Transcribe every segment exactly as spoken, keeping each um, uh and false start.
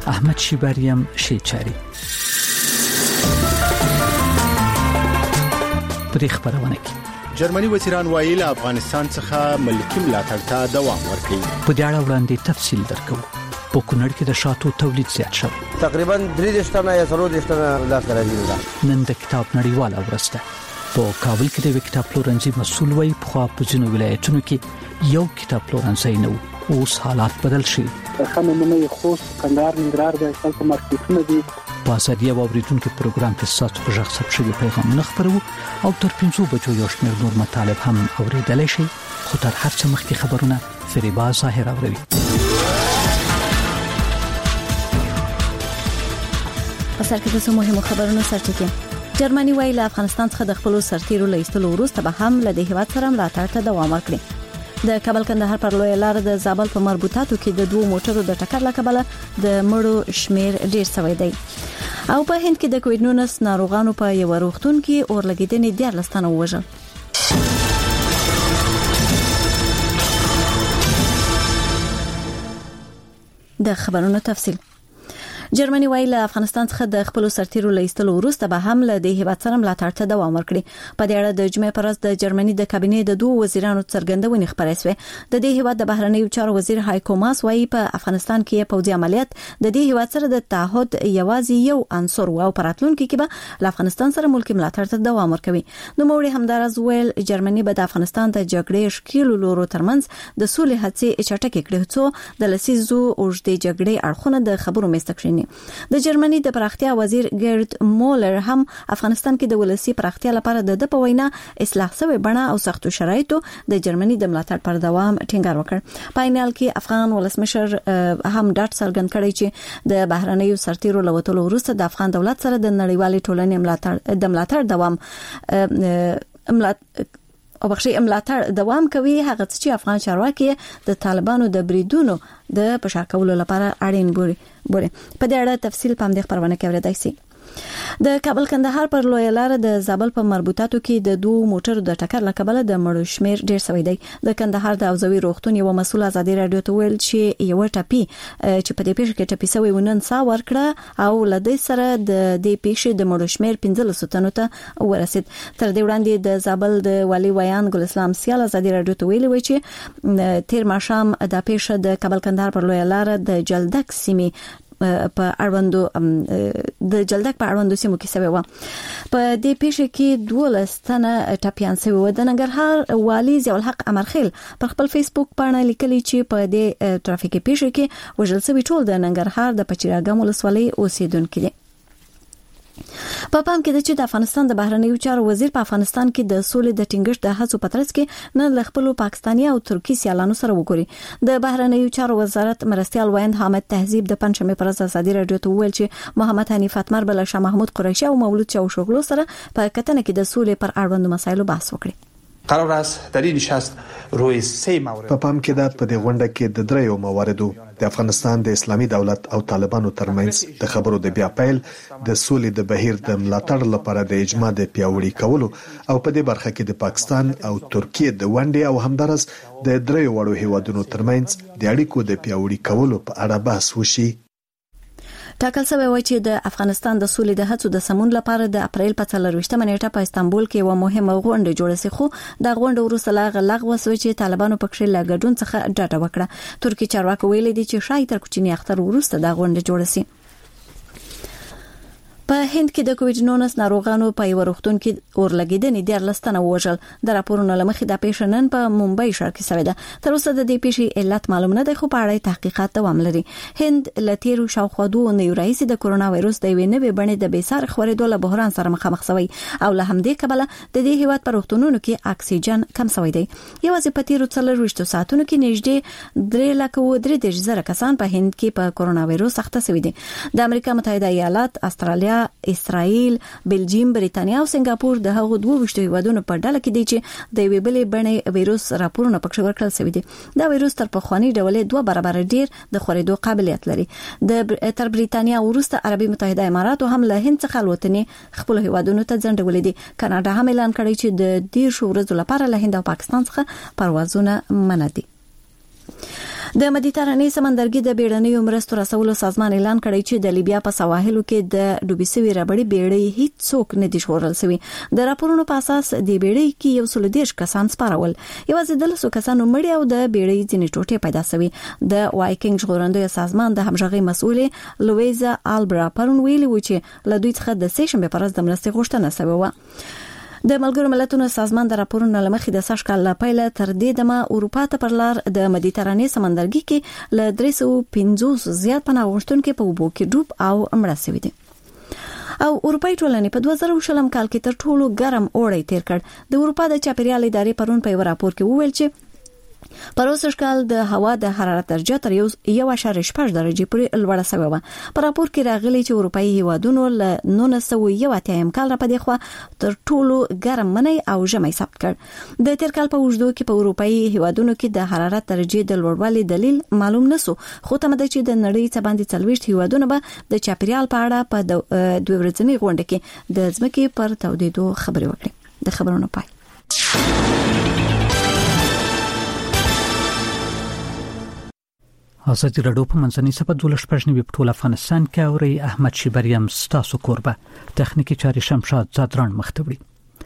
احمد شیباریم شیچاری. پرې خبرونه کوي. جرمني وزیران وایي له افغانستان څخه ملکی ملاتړ ته دوام ورکړي. په دې اړه وړاندې تفصیل درکو. په کونړ کې د شاتو تولید زیات شو. تقریبا درې ټنه یا څلور ټنه لا راځي. نن د کتاب نړیواله ورځ ده. په کابل کې د کتاب پلورنځي مسؤل وایي په ځینو ولایتونو کې یو کتاب پلورنځي نه و. اوس حالات بدل شي. خمنه خوست کندهار ننګرهار د خلکو مارکیټونه دي. په ازادي او اوریدونکو پروګرام کې ساتو په ځخ سب شوی پیغام نخبرو او تر پنځو بجو یو شمېر نور مطالب هم اوریدلای شي. خو تر هر څه مخکې خبرونه فریبا ظاهر اوروي. اصل کې د مهمو خبرونو سرټکی. جرمني وایي له افغانستان څخه د خپل سرتیرو لیستلو وروسته به هم له دې هیواد سره ملاتړ ته دوام ورکړي. د کابل کندهار پر لوی لار د زابل په مربوطاتو کې د دوه موټرو د ټکر له کبله د مړو شمیر ډیر شوی دی. او په هند کې د کووډ نولس ناروغانو په یو روغتون کې اورلګیدنې ډیر لستانه وژل. د خبرونو تفصیل. جرمني وایي له افغانستان څخه د خپل سرتیرو لیستلو وروسته به هم له دې هیواد سره ملاتړ ته دوام ورکړي. په دې اړه د جمعې پر ورځ د جرمني د کابینې د دوه وزیرانو څرګندونې خبرې شوې. د دې هیواد د بهرنیو چارو وزیر هایکو ماس وایي په افغانستان کې پوځي عملیات د دې هیواد سره د تعهد یوازې یو عنصر او پراتلونکو کې به له افغانستان سره ملکی ملاتړ ته دوام ورکوي. نو موري همدارز ویل جرمني به د افغانستان د جګړې شکیلو لورو ترمنځ د سولې هڅې چټکې کړي څو د لسیزو اوږدې جګړې اړخونه د خبرو مستقشینی. د جرمني د پراختیا وزیر ګرد مولر هم افغانستان کې د ولسی پراختیا لپاره د په وینا اصلاح شوی بڼه او سختو شرایطو د جرمني د ملاتړ پر دوام ټینګار وکړ. پاینل کې افغان ولسمشر هم ډاټ څرګند کړی چې د بهرنیو سرتیرو لوتلو وروسته د افغان دولت سره د نړیوالې ټولنې ملاتړ د ملاتړ دوام ملاتړ او بخشي ملاتړ دوام کوي. هغه چې افغان چارواکي د طالبانو د بریدونو د پشا کولو لپاره اړین بوري بوري په دې اړه تفصیل په دې خبرونه کې ورته شي. د کابل کندهار پر لوی لار د زابل په مربوطاتو کې د دوه موټرو د ټکر له کبله د مړو شمیر ډیر شوی دی. د کندهار د اوزوي روغتون یو مسؤل ازادي رادیو ته ویل چې یو ټاپي چې په دې پیښه کې ټاپي سوی ونن سا ورکړه او لدې سره د دې پیښې د مړو شمیر پنځه تنو ته ورسید. تر دې وړاندې د زابل د والي ویان ګل اسلام سیال ازادي رادیو ته ویلي و چې تیر ماښام د پیښه د کابل کندهار پر لوی لار د جلدک سیمې په اړوندو د جلدک په اړوندو سیمو کې سوي و. په دې پیښه کې دوه تنه ټاپیان سوي و. د ننګرهار والي ضیاء الحق امرخیل پر خپل فیسبوک باندې لیکلي چې په دې ټرافیکي پیښه کې وژل شوی ټول د ننګرهار د پچیراګام ولسوالۍ اوسیدونکو دي. په پام کې د چې د افغانستان د بهرنیو چارو وزیر په افغانستان کې د سولې د ټینګښت د هڅو په ترڅ کې نه ل خپل پاکستاني او ترکی سیالانو سره وګوري. د بهرنیو چارو وزارت مرستيال ویند حامد تهذیب د پنځمې پر ورځ ازادي رادیو ته ویل چې محمد حنیف اتمر بل شاه محمود قریشي او مولود چاوشوغلو سره په کتنه کې د سولې پر اړوند مسایلو بحث وکړي. قرار است در این نشست روی سه مورد په پام کې د په دې غونډه کې د دریو مواردو د افغانستان د اسلامي دولت او طالبانو ترمنځ د خبرو د بیا پیل د سولې د بهیر د ملاتړ لپاره د اجماع د پیاوړي کولو او په دې برخه کې د پاکستان او ترکیه د ونډې او همدارس د دریو وړو هیوادونو ترمنځ د اړیکو د پیاوړي کولو په اړه بحث وشي. ټاکل شوی و چې د افغانستان د سولې د هڅو د سمون لپاره د اپریل په څلرويشتمه نیټه په استانبول کې یو مهمه غونډه جوړه شي. خو د غونډې وروسته لا لغوه شوی چې طالبانو پکښې لا ګډون څخه ډاډه وکړه. ترکی چارواکي ویلي دي چې شاید تر کوچنی اختر وروسته د غونډه جوړه شي. په هند کې د کووډ نولس ناروغانو په یو روغتون کې اورلګیدنې ډیر لستنه وژل. د راپورونو لمخې د پیښه نن په ممبئی ښار کې شوې ده. تر اوسه د دې پیښې علت معلوم نه دی خو په اړه تحقیقات دوام لري. هند لتیرو شاوخوا دوه نوي رئیس د کورونا وایروس د وینې نوې بڼې د بیسار خورېدو له بحران سره مخامخ شوی او له همدې کبله د دې هیواد په روغتونونو کې اکسیجن کم شوی دی. یوازې په تیرو څلورويشتو ساعتونو کې نږدې درې لک او درې دېرش زره کسان په هند کې په کورونا وایروس اخته شوي دي. د امریکا متحده ایالات، استرالیا، اسرائیل، بلجیم، بریتانیا او سنگاپور د هغو دوه وشتو هیوادونو په ډله کې دي چې د وی بلې بڼې وایروس راپورونه پکښ ورکړل شوی دي. دا وایروس تر پخوانی ډول دوه برابر ډیر د خورېدو قابلیت لري. د تر بریتانیا وروسته عربي متحده امارات هم له هند څخه الوتنې خپل هیوادونو ته ځنډولې دي. کاناډا هم اعلان کړی چې د ډیر شو ورځې لپاره له هند او پاکستان څخه پروازونه منع دي. د مدیترانې سمندرګي د بیړنیو مرستو رسولو سازمان اعلان کړی چې د لیبیا په سواحلو کې د ډوبې شوې ربړې بیړۍ هیڅ څوک نه دي ژغورل شوي. د راپورونو په اساس د بیړۍ کې یو سل دیرش کسان سپارول، یوازې د لسو کسانو مړي او د بیړۍ ځینې ټوټې پیدا شوي. د وایکینګ ژغورندوی سازمان د همغږي مسؤلې لویزا آلبرا پرون ویلي و چې له دوی څخه د سه شنبې پر ورځ د مرستې غوښتنه شوې و. د ملګرو ملتونو سازمان د راپورونو لمخې د سږ کال له پیله تر دې دمه اروپا ته پر لار د مدیترانې سمندرګي کې له درې سوه پنځوس زیات پناه غوښتونکو په اوبو کې ډوب او مړه شوي دي. او اروپאי ټولنې په دوه زره شلم کال کې تر ټولو ګرم اوړی تیر کړ. د اروپا د چاپیریال ادارې پرون په یو راپور کې وویل چې پروسږ کال د هوا د حرارت درجه تر یو یو اشاریه شپږ درجې پورې لوړه شوې و. په راپور کې راغلي چې اروپאי هیوادونو له نولس سوه یو اتیا کال را پدې خو تر ټولو ګرم منی او ژمی ثبت کړ. د تیر کال په اوږدو کې په اروپאי هیوادونو کې د حرارت درجې د لوړوالي دلیل معلوم نسو، خو تمه ده چې د نړۍ څخه باندې څلويشت هیوادونه به د چاپیریال په اړه په دوه ورځنی غونډه کې د ځمکې پر تودېدو خبرې وکړي. د خبرونو پای. ازادي راډیو په منځنۍ سپه دولس پښنی په ټول افغانستان کې اوري. احمد شیبریم ستاسو کوربه تخنیکی چاري شمشاد زادران مختبري.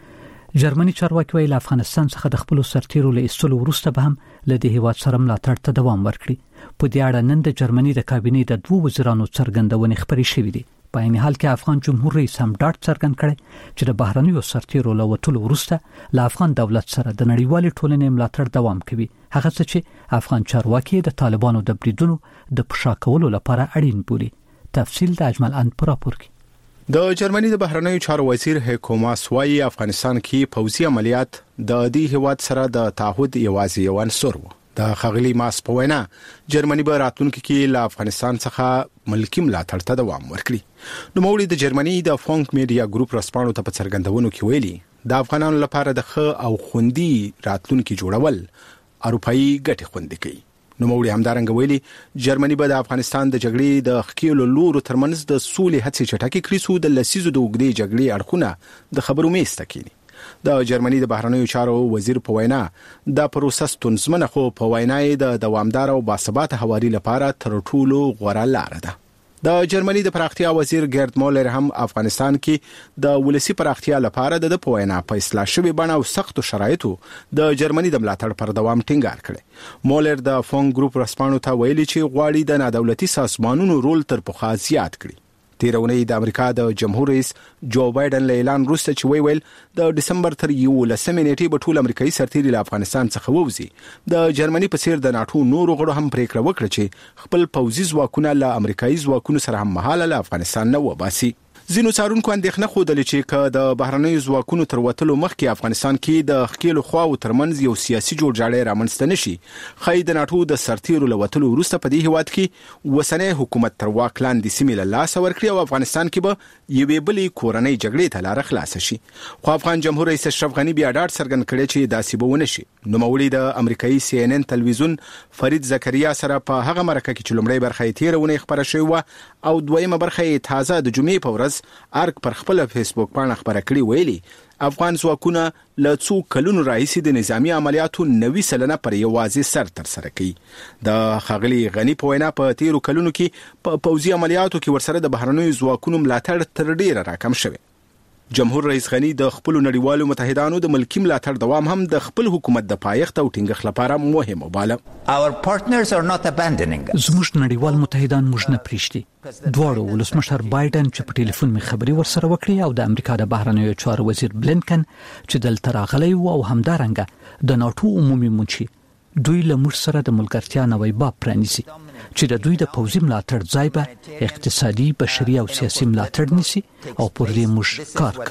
جرمني چارواکي ویل افغانستان څخه د خپل سرتیرو له ایستلو وروسته به هم له دې هیواد سره ملاتړ ته دوام ورکړي. په دې اړه نن د جرمني د کابینې د دوه وزیرانو څرګندونې خبرې شوې دي. په عین حال کې افغان جمهور رئیس هم ډاډ څرګند کړی چې د بهرنیو سرتیرو له وټولو وروسته له افغان دولت سره د نړیوالې ټولنې ملاتړ دوام کوي، هغه څه چې افغان چارواکي د طالبانو د بریدونو د پښا کولو لپاره اړین بولي. تفصیل د اجمل ان پر راپور کې. د جرمني د بهرنیو چارو وزیر هیکو ماس وايي افغانستان کې پوځي عملیات د دې هیواد سره د تعهد یوازې یو عنصر و. د خغلی ماس په وینا جرمني به راتلونکي کې له افغانستان څخه ملکی ملاتړ ته دوام ورکړي. نو مولوی د جرمني د فونک میډیا ګروپ رسپانو ته په څرګندونو کې ویلي د افغانانو لپاره د ښه او خوندي راتلونکي جوړول اروپאי ګټه خوندي کوي. نو مولوی همدارنګ ویلي جرمني به د افغانستان د جګړې د خکیلو لورو ترمنځ د سولې هڅې چټکې کړي سو د لسیزو د وګړي جګړې اړخونه د خبرو میسته کړي. د جرمني د بهرنیو چارو وزیر په وینا د پروسس تنظیمونه خو په وینای د دوامدار او باثباته حواري لپاره تر ټولو غوره لار ده. د جرمني د پراختیا وزیر ګرد مولر هم افغانستان کې د ولسی پراختیا لپاره د په وینا په اصلاح شوی بڼه او سختو شرایطو د جرمني د ملاتړ پر دوام ټینګار کړي. مولر د فون ګروپ رسپانو ته ویلي چې غواړي د نادولتي سازمانونو رول تر پخوا زیات کړي. تیرونی د امریکا د جمهور رئیس جو بایدن له اعلان وروسته چې وی ویل د دسمبر تر یولسمې نیټې به ټول امریکایي سرتیري له افغانستان څخه ووځي. د جرمني په څیر د ناتو نورو غړو هم پریکړه وکړه چې خپل پوځي ځواکونه له امریکایي ځواکونو سره هم مهاله له افغانستان نه وباسي. ځینو څارونکو اندېښنه خوده چې ک د بهرنیو ځواکونو تر وټلو مخکې افغانستان کې د خکیلو خواو ترمنځ یو سیاسي جوړجاړی رامنځته نشي. خای د ناتو د سرتیرو له وټلو وروسته په دې هیواد کې وسنۍ حکومت تر واک لاندې سیمې له لاس ورکړي او افغانستان کې به یوې بلې کورنۍ جګړې ته لار خلاص شي. خو افغان جمهور رئیس اشرف غنی بیا ډاډ څرګند کړی چې داسې به ونه شي. نو مولوی د امریکایي سی ان ان تلویزیون فرید زکریا سره په هغه مرکه کې چې لومړی برخه یې تیرونه خبره شوی و او دویمه برخه یې تازه د جمعې په ورځ ارګ پر خپل فیسبوک باندې خبره کړې ویلي افغان ځواکونه له څو کلونو راهیسې د نظامی عملیاتو نوي سلنه پر یوازې سر تر سره کوي. د خغلی غنی په وینا په تیرو کلونو کې په پوځي عملیاتو کې ورسره د بهرنیو ځواکونو ملاتړ تر ډیره راکم شوی. جمهور رئیس غنی د خپل نړیوالو متحدانو د ملکی ملاتړ دوام هم د خپل حکومت د پایښت او ټینګښت لپاره مهم وباله. Our partners are not abandoning us. زموږ نړیوال متحدان موږ نه پریږدي. دواړو ولسمشر بایدن چې په ټلیفون می خبري ورسره وکړي او د امریکا د بهرنیو چارو وزیر بلینکن چې دلته راغلی و او همدارنګه د ناتو عمومي منشي دوی له موږ سره د ملګرتیا نوې باب پرانیزي چې د دوی د پوځي ملاتړ ځای به اقتصادي، بشري او سیاسي ملاتړ نشي او پر دې موږ کار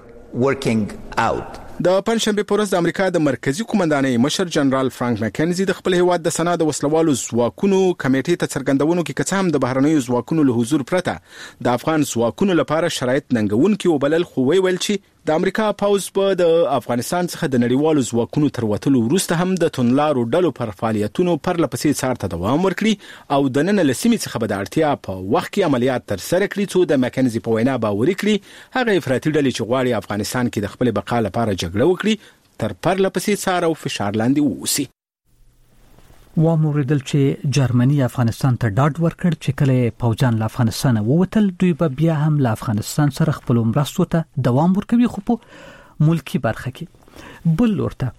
کوو. د پنځشنبه په ورځ د امریکا د مرکزی قومندانۍ مشر جنرال فرانک مکنزي د خپل هیواد د سنا د وسلوالو ځواکونو کمیټې ته څرګندونو کې کڅ هم د بهرنیو ځواکونو له حضور پرته د افغان ځواکونو لپاره شرایط ننګونکي وبلل، خو وی ویل چې د امریکا پوځ په د افغانستان څخه د نړیوالو ځواکونو تر وټلو وروسته هم د تونلارو ډلو پر فعالیتونو پر لپسې څار ته دوام ورکړي او د نن لسیمې څخه به د اړتیا په وخت کې عملیات تر سره کړي څو د مکنزي په وینا باور کړي هغه افراطي ډلې چې غواړي افغانستان کې د خپل بقا لپاره جګړه وکړي تر پر لپسې څار او فشار لاندې ووسی. و موریدل چې جرمني افغانستان ته ډاډ ورکړ چې کله پوجان له افغانستان ووتل دوی به بیا هم له افغانستان سره خپل مرستو ته دوام ورکوي خو په ملکی برخه کې. بل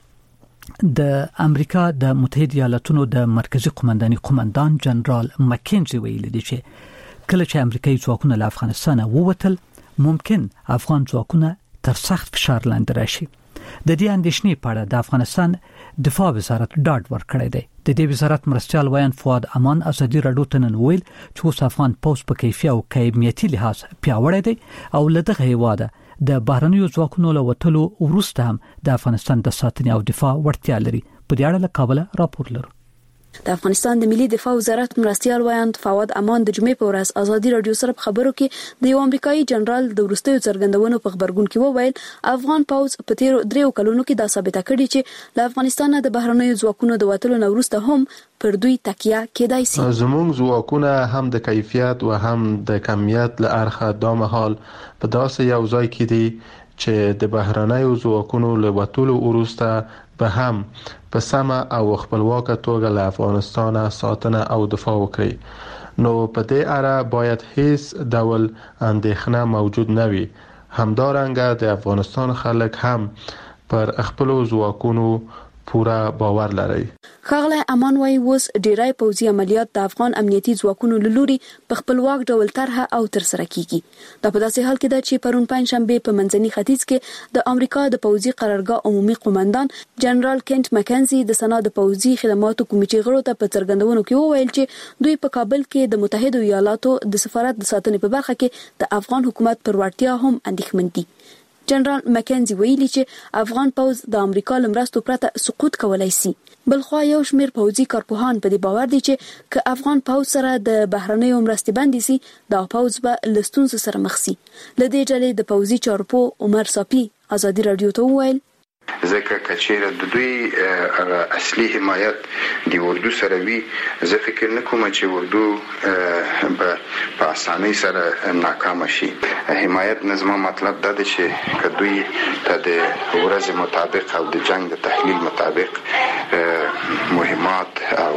لورته د امریکا د متحده ایالاتونو د مرکزی قومنداني قومندان جنرال مکینزي ویلي دی چې کله چې امریکایي ځواکونه له افغانستان ووتل ممکن افغان ځواکونه تر سخت فشار لاندې راشي. د دې اندېښنې په اړه د افغانستان دفاع وزارت ډاډ ورکړی دی. د دې وزارت مرستيال ویان فؤاد امان ازادي راډیو ته نن ویل چې اوس افغان پوز په کیفي او کمیتي لحاظ پیاوړی دی او لدغه هیواده د بهرنیو ځواکونو له وټلو وروسته هم د افغانستان د ساتنې او دفاع وړتیا لري. په دې اړه له کابل راپور لرو. د افغانستان د ملي دفاع وزارت مرستيال ویان فؤاد امان د جمعې په ورځ ازادي راډیو سره خبرو کې د یو امریکایي جنرال د وروستیو څرګندونو په خبرګون کې وویل افغان پوز په تیر دریو کلونو کې دا ثابته کړې چې له افغانستان د بهرنیو ځواکونو د وټلو نه وروسته هم پر دوی تکیه کېدای شي. زموږ ځواکونه هم د کیفیت او هم د کمیت له اړخه د مهال په داسې یو ځای کې دي چې د بهرنیو ځواکونو له وټلو وروسته به هم په سمه او خپلواکه توګه له افغانستان ساتنه او دفاع وکړي. نو په دې اړه باید هیڅ ډول اندېښنه موجود نه وي. همدارنګه د افغانستان خلک هم پر خپل ځواکونو پورا باور لري. خغله امان وای وس ډیرای پوځي عملیات د افغان امنیتي ځواکونو لوري په خپلواک ډول طرحه او تر سره کیږي. دا په داسې حال کې ده چې پرون پنځ شنبه په منځني ختیځ کې د امریکا د پوځي قرارګاه عمومي قومندان جنرال کینټ مکینزي د سنا د پوځي خدماتو کمیټې غړو ته په څرګندونو کې وویل چې دوی په کابل کې د متحده ایالاتو د سفارت د ساتنې په برخه کې د افغان حکومت پر وړتیا هم اندېښمن دي. جنرال مکینزي ویلي چې افغان پوز د امریکا لمرستو پرته سقوط کولای شي. بلخوا یو شمیر پوځي کارپوهان په دې باور دي چې ک افغان پوز سره د بهرنیو مرستې باندې سي دا پوز به لستونز سره مخ سي. لدې ډلې د پوځي چارپو عمر صافي ازادي راډیو ته وویل ځکه کچېره د دوی اصلي حمایت د اردو سره وی زه فکر نه کوم چې اردو په اسانۍ سره ناکام شي. حمایت نظم مطلب دا دی چې کدوې ته د ورځې مطابق او د جنگ د تحلیل مطابق مهمات او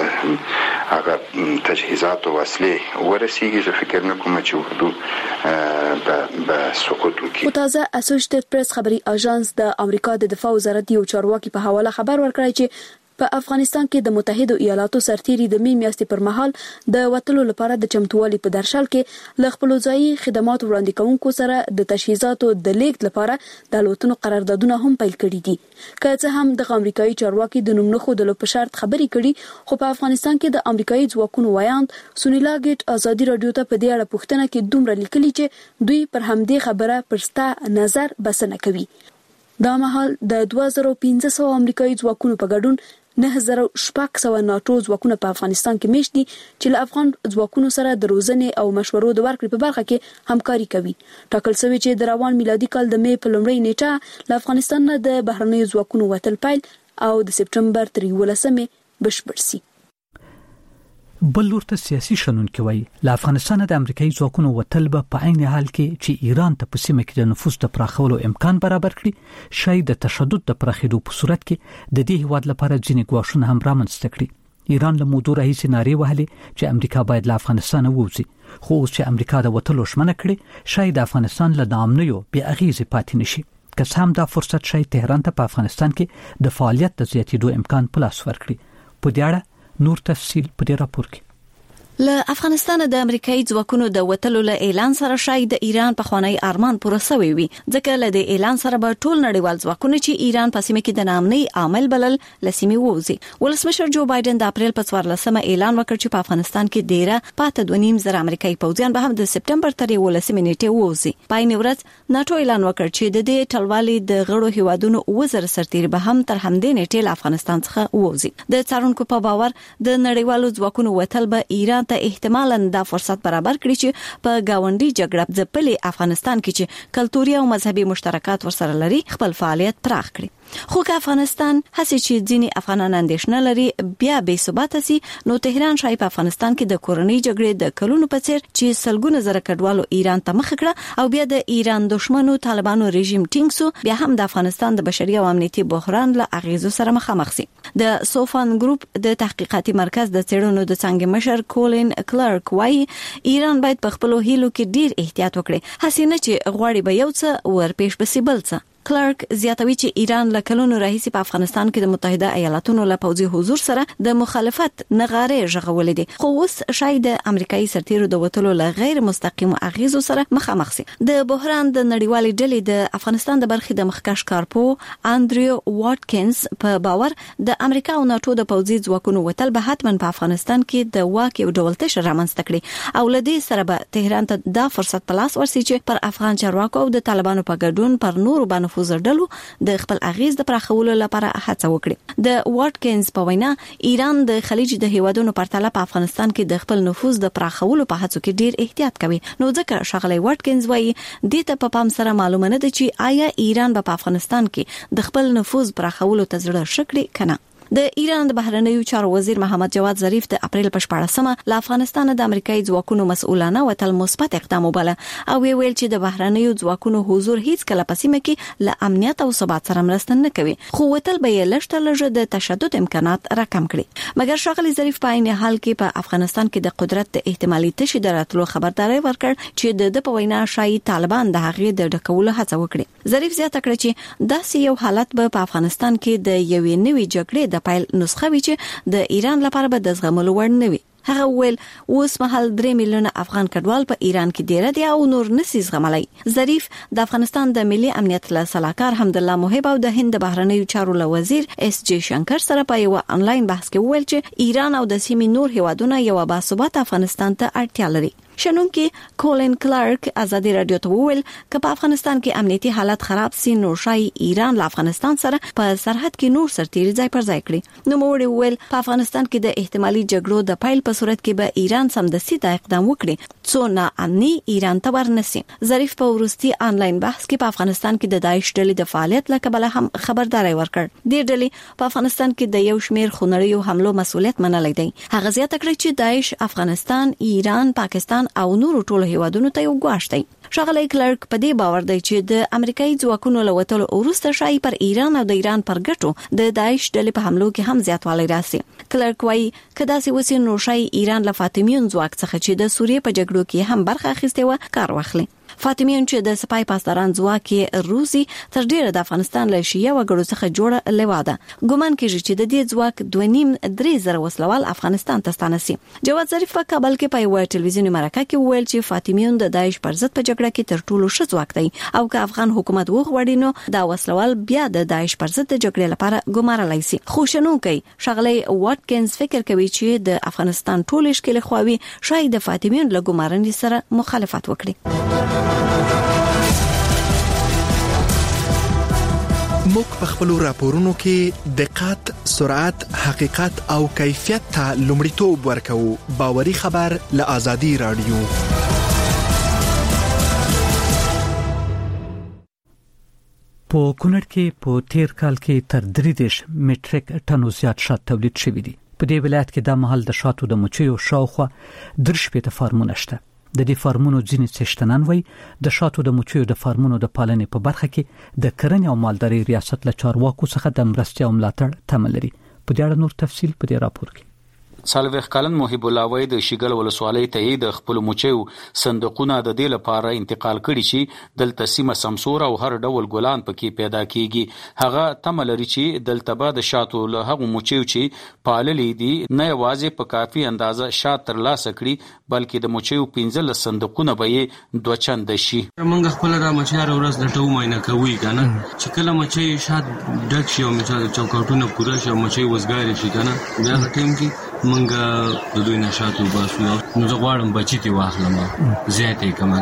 هغه تجهیزات او وسلې ورسیږي زه فکر نه کوم چې اردو به سقوط وکړي. تازه اسوسییټډ پریس خبري اژانس د امریکا د دفاع وزارت یو چارواکي په حواله خبر ورکړی چې په افغانستان کې د متحده ایالاتو سرتیري د می میاشتې پر مهال د وټلو لپاره د چمتووالي په درشل کې ل خپل ځای خدمات وړاندې کوونکو سره د تجهیزاتو د لیږد لپاره د لوتنو قراردادونه هم پیل کړي دي. که څه هم د امریکایي چارواکي د نوم نه خودلو په شرط خبري کړي خو په افغانستان کې د امریکایي ځواکونو ویاند سونیلا ګیټ ازادي راډیو ته په دې اړه پوښتنه کې دومره لیکلي چې دوی پر همدې خبره پرستا نظر بسنه کوي. دا مهال د دوه زره پنځه سوه امریکایي ځواکونو په ګډون نه زره شپږ سوه ناتو ځواکونه په افغانستان کې میشت دي چې له افغان ځواکونو سره د روزنې او مشورو د ورکړې په برخه کې همکاري کوي. ټاکل شوی چې د روان میلادي کال د مې په لومړۍ نیټه له افغانستان نه د بهرنیو ځواکونو وتل پیل او د سپټمبر تر یولسمې بشپړ شي. بل ورته سیاسي شنونکي وایي له افغانستان د امریکایي ځواکونو وتل به په عین حال کې چې ایران ته په سیمه کې د نفوذ د پراخولو امکان برابر کړي شاید د تشدد د پراخېدو په صورت کې د دې هیواد لپاره ځینې ګواښونه هم رامنځته کړي. ایران له مودو راهیسې نارې وهلې چې امریکا باید له افغانستان ووځي خو اوس چې امریکا د وتلو ژمنه کړې شاید افغانستان له ناامنیو بې اغېزې پاتې نشي. که څه هم دا فرصت شاید تهران ته په افغانستان کې د فعالیت د زیاتېدو امکان په لاس ورکړي. په دې اړه نور تفصیل په دې راپور کې. له افغانستان د امریکایي ځواکونو د وټلو له اعلان سره شاید د ایران په خوانی ارمان پوره شوی وي ځکه له د اعلان سره به ټول نړیوال ځواکونه چې ایران په سیمه کې د نامنۍ عامل بلل لسیمه ووزي. ولسمشر جو بایدن د اپریل په څوارلسمه اعلان وکړ چې په افغانستان کې ډیره پاته دوه نیم زره امریکایي پوځیان به هم د سپټمبر تر یولسمې نیټې ووزي. پاین ورځ ناتو اعلان وکړ چې د دې ټلوالي د غړو هیوادونو وزر سرتیر به هم تر همدې نیټې له افغانستان څخه ووزي. د څارونکو په باور د نړیوالو ځواکونو وتل به ایران ته احتمالاً دا فرصت برابر کړي چې په گاونډي جګړه ځپلې افغانستان کې چې کلتوري او مذهبي مشترکات ورسره لري خپل فعالیت پراخ کړي. خو که افغانستان هڅه چې ځینی افغانان اندېښنه لري بیا بې ثبات سي نو تهران شای په افغانستان کې د کورنۍ جګړې د کلونو په څیر چې سلګونه زره کډوالو ایران ته مخ کړه او بیا د ایران دښمنو طالبانو رژیم ټینګ سو بیا هم د افغانستان د بشري او امنیتي بحران له اغیزو سره مخامخ سي. د سوفان ګروپ د تحقیقاتي مرکز د څېړنو د څنګه مشر کولین کلارک وايي ایران باید په خپل هیلو کې ډیر احتیاط وکړي حسینه چې غواړي به یو څه ور پېښ بسی بل څه. کلارک زیاتوي چې ایران له کلونو راهیسې په افغانستان کې د متحده ایالاتونو له پوځي حضور سره د مخالفت نغاره ژغولې دي خو اوس شاید د امریکایي سرتیرو د وټلو له غیر مستقیم اغیزو سره مخامخ سي. د بحران د نړیوالې ډلې د افغانستان د برخې د مخکښ کارپو اندریو واټکینز په باور د امریکا او ناتو د پوځي ځواکونو وټل به حتماً په افغانستان کې د واک یو ډول تش رامنځته کړي او لدې سره به تهران ته دا فرصت په لاس ورسي چې پر افغان چارواکو او د طالبانو په ګډون پر نور باندې فوزردلو د خپل اغیز د پراخولو لپاره هڅه وکړي. د واټکینز په وینا ایران د خلیج د هیوادونو پرتله په افغانستان کې د خپل نفوذ د پراخولو په هڅو کې ډیر احتیاط کوي. نو ځکه شغله واټکینز وایي د ته په پام سره معلومه نه ده چې آیا ایران په افغانستان کې د خپل نفوذ پراخولو ته زړه شکړي کنه. د ایران د بهرنیو چارو وزیر محمد جواد ظریف د اپریل په شپاړسمه له افغانستان د امریکایي ځواکونو مسؤلانه وتل مثبت اقدام وباله او ویل چې د بهرنیو ځواکونو حضور هیڅ کله په سیمه کې له امنیت او ثبات سره مرسته نه کوي خو وتل به یې لږ لږ د تشدد امکانات راکم کړي. مګر شغلی ظریف په عین حال کې په افغانستان کې د قدرت د احتمالي تشي دراتلو خبرداري ورکړ چې د په وینا شای طالبان د هغې د ډکولو هڅه وکړي. ظریف زیاته کړ چې داسې یو حالت به په افغانستان کې د یوې نوې جګړې د پایل نسخه وی چې د ایران لپاره به د زغملو وړ نه وي. هغه ویل اوس مهال درې میلیونه افغان کډوال په ایران کې ډیر دي او نور نسي زغملای. ظریف د افغانستان د ملي امنیت له سلاکار حمدالله محب او د هند بهرنیو چارو له وزیر اس جی شنکر سره په یو انلاین بحث کې ویل چې ایران او د سیمې نور هیوادونه یو باثبات افغانستان ته اړتیا لري. شنونکي کولین کلارک ازادي رادیو ته ویل چې په افغانستان کې امنیتي حالت خراب سي نو شای ایران له افغانستان سره په سرحد کې نور سرتیري ځای پر ځای کړي. نو موږ ویل په افغانستان کې د احتمالي جګړو د پایل په صورت کې به ایران سمدستي د اقدام وکړي څو نه امني ایران ته ورنسي. ظریف په ورستي انلاین بحث کې په افغانستان کې د داعش ډلې د فعالیت لکبله هم خبرداري ورکړ. د ډلې په افغانستان کې د یو شمیر خونړیو حملو مسؤلیت منلای دی. هغه زیاته کړی چې داعش افغانستان، ایران، پاکستان او نور ټولو هیوادونو ته یو ګواښ دی. شغله کلارک په دې باور دی چې د امریکایي ځواکونو له وټلو وروسته شای پر ایران او د ایران پر ګټو د داعش ډلې په حملو کې هم زیاتوالی راسي. کلارک وايي کدا سي وسی نو شای ایران له فاطمیون ځواک څخه چې د سوریې په جګړو کې هم برخه اخیسته و کار واخلي. فاطمیون چې د سپای پاسداران ځواک کې روسي تر ډیره د افغانستان له شیعه وګړو څخه جوړه لواده ګومان کېږي چې د دې ځواک دوه نیم درې زره وسلوال افغانستان ته ستانسي. جواد ظریف په کابل کې په یو ټلویزیوني مرکه کې ویل چې فاطمیون د داعش پر ضد په جګړه کې تر ټولو ښه ځواک دی او که افغان حکومت وغواړي نو دا وسلوال بیا د داعش پر ضد د جګړې لپاره ګمارلای شي. خو شنونکي شغله واټکینز فکر کوي چې د افغانستان ټول اشکال خواوي شاید د فاطمیون له ګمارنې سره مخالفت وکړي. موږ په خپل راپورونو کې دقت، سرعت، حقیقت او کیفیت ته لومړیتوب ورکوو. باوري خبر له آزادي رادیو. په کونړ کې په تیر کال کې تر درې دېرش میټریک ټنو زیات شات تولید شوی دی. په دې ولایت کې د محل د شاتو د مچیو شاوخوا درې شپېته فارمونه شته. د دې فارمونو ځینې څښتنان وایي د شاتو د مچیو د فارمونو د پالنې په برخه کې د کرنې او مالدارۍ ریاست له چارواکو څخه د مرستې او ملاتړ تمه لري. په دې اړه نور تفصیل په دې راپور کې. څلوېښت کلن محب الله وای د شیګل ولسوالۍ ته د خپل مچیو صندوقونه د دې لپاره انتقال کړي چې دلته سیمه سمسور او هر ډول ګلان پکې پیدا کیږي. هغه تمه لري چې دلته به د شاتو له هغو مچیو چې پاللې دي نه یوازې په کافي اندازه شات ترلاسه کړي بلکې د مچیو پنځلس صندوقونه به یې دوه چنده شي. موږ خپل را مچیار ورځ لټو مینه کوي کنه چې کله مچي شات ډک شي او مثال چوکاټونه پوره شي مچي وزګار شي کنه بیا ټیم کې منګه د دوی نشاتو باسو نو زه غواړم بچی تی واخلم زیاتې کما کنه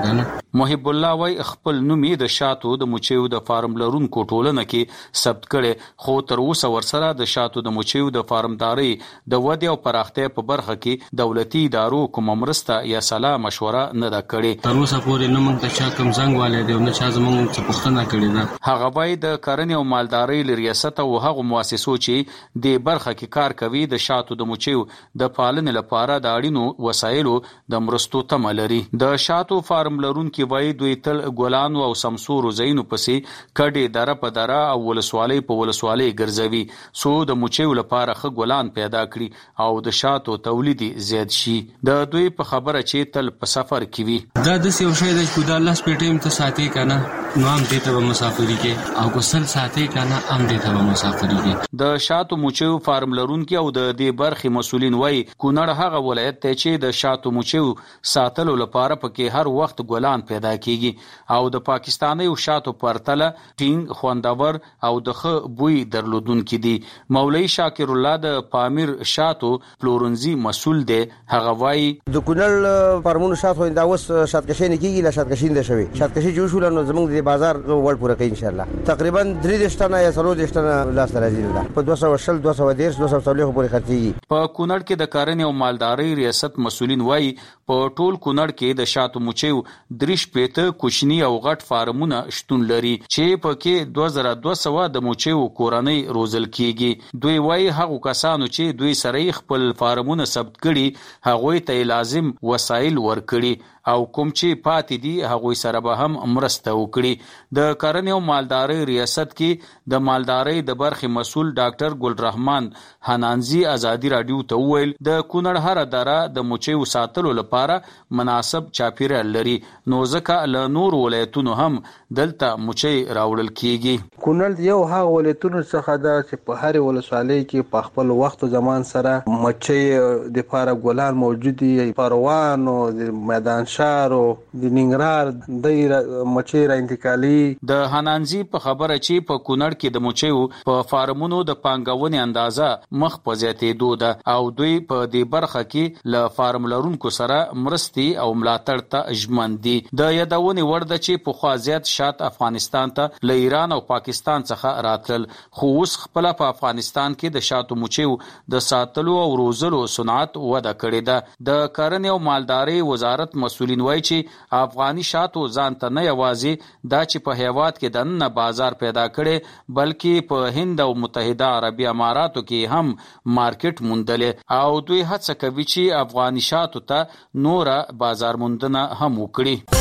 محب الله وای خپل نوم د شاتو د مچیو د فارم لرونکو ټولنه کې ثبت کړي خو تر اوسه ورسره د شاتو د مچیو د فارمداري د ودی او پراختیا په برخه کې دولتي ادارو کوم مرسته یا سلا مشوره نه دا کړي. تر اوسه پورې نو موږ ته چا کوم څنګه والي دی نو چا زموږ څه پوښتنه کړې ده. هغه وای د کرنې او مالدارۍ ریاست او هغه مؤسسو چې د برخه کې کار کوي د شاتو د مچیو د پالنې لپاره د اړینو وسایلو د مرستو تمه لري. د شاتو فارم لرونکو وای دوی تل ګلانو او سمسورو زینو پسې کډې دره په دره او ولسوالۍ په ولسوالۍ ګرځوي سو د مچیو لپاره خ ګلان پیدا کړي او د شاتو تولید زیات شي. د دوی په خبره چې تل په سفر کې وي دا د یو شی د خدای الله سپېټیم ته ساتي کنه نو هم دې ته مسافری کې او کو سل ساتي کنه هم دې ته مسافری کې. د شاتو مچیو فارم لرونکو او د دې برخې مسولین وای کونړ هغه ولایت ته چې د شاتو مچیو ساتلو لپاره پکې هر وخت ګلان پیدا کیږي او د پاکستاني او شاتو پرتله ټینګ خوندور او د خ بوی درلودونکو دي. مولوی شاکر الله د پامیر شاتو پلورنځي مسول دی. هغه وای د کونړ فارمونو شاتو دا اوس شاتکشي نه کیږي لا شاتکشي نه شوي شاتکشي جوړ شول نو زموږ د بازار ور پوره کوي ان شاء الله تقریبا درې دشتنه یا څلور دشتنه لاس راځي دا په دوه سوه شل دوه سوه دېرش دوه سوه څلور پورې خرڅيږي. په کونړ کې د کرنې او مالدارۍ ریاست مسولین وای په ټول کونړ کې د شاتو مچیو دریش پېته کوچنی او غټ فارمونه شتون لري چې پکې دوه زره دوه سوه د مچیو کورنۍ روزل کیږي. دوی وای هغه کسانو چې دوی سره خپل فارمونه ثبت کړي هغه ته لازم وسایل ورکړي او کوم چې پاتې دي هغه سره به هم مرسته وکړي. د کرنې او مالدارۍ ریاست کې د مالدارۍ د برخې مسول ډاکټر ګل رحمان حنانزي ازادي رادیو ته ویل د کونړ هر دره د مچیو ساتلو لپاره مناسب چاپیریال لري نو ځکه له نور ولایتونو هم دلته مچي راوړل کیږي. کونړ یو هغه ولایتونو څخه ده چې په هر ولسوالۍ کې په خپل وخت او زمان سره مچي د لپاره ګلان موجود دي. پروان او د میدان شارو د ننګرهار د مچي را انتقالي. د حنانزي په خبره چې په کونړ کې د مچیو په فارمونو د پانګونې اندازه مخ په زیاتېدو ده او دوی په دې برخه کې له فارم لرونکو سره مرستي او ملاتړ ته ژمن دي. د یادونې وړ ده چې په خوا زیات شات افغانستان ته له ایران او پاکستان څخه راتلل خو اوس خپل په افغانستان کې د شاتو مچیو د ساتلو او روزلو صنعت وده کړې ده. د کرنې او مالدارۍ وزارت مسولین وایي چې افغاني شاتو ځان ته نه یوازې دا چې په هیواد کې د نن بازار پیدا کړي بلکې په هند او متحده عربي اماراتو کې هم مارکیټ موندلې او دوی هڅه کوي چې افغاني شاتو ته نور بازار موندنه هم وکړي.